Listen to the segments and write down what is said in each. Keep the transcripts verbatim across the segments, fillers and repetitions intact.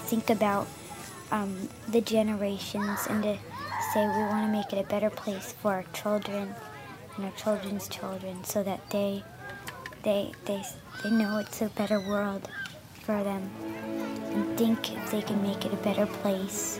think about um, the generations and to say we want to make it a better place for our children and our children's children, so that they they they they know it's a better world for them and think if they can make it a better place.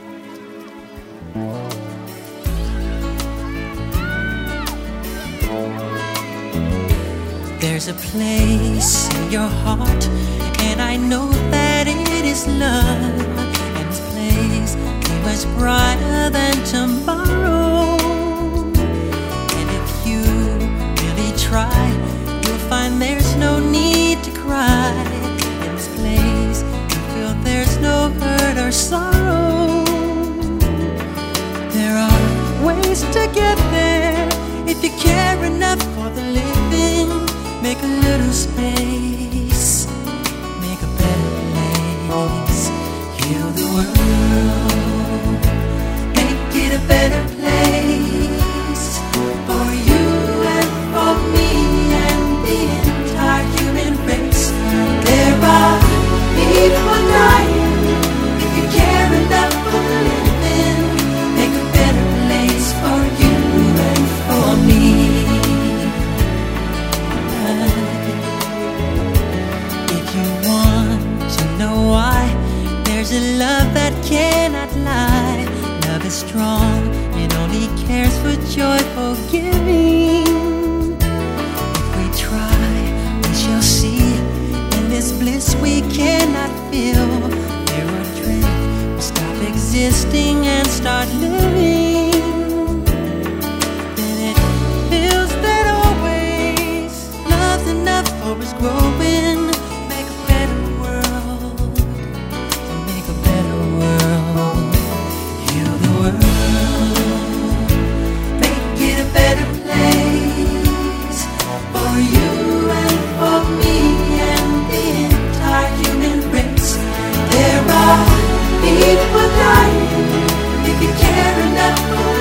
There's a place in your heart, and I know that it is love. And this place is much brighter than tomorrow. And if you really try, you'll find there's no need to cry. In this place, you feel there's no hurt or sorrow. There are ways to get there if you care enough for the living. Make a little space, make a better place. Heal the world, make it a better place for you and for me and the entire human race. There are people dying. If you care enough for the living, make a better place for you and for me. There's a love that cannot lie. Love is strong, it only cares for joyful giving. If we try, we shall see. In this bliss we cannot feel. There are dreams, we stop existing and start living. Then it feels that always love's enough for us growing. People dying. If you care enough for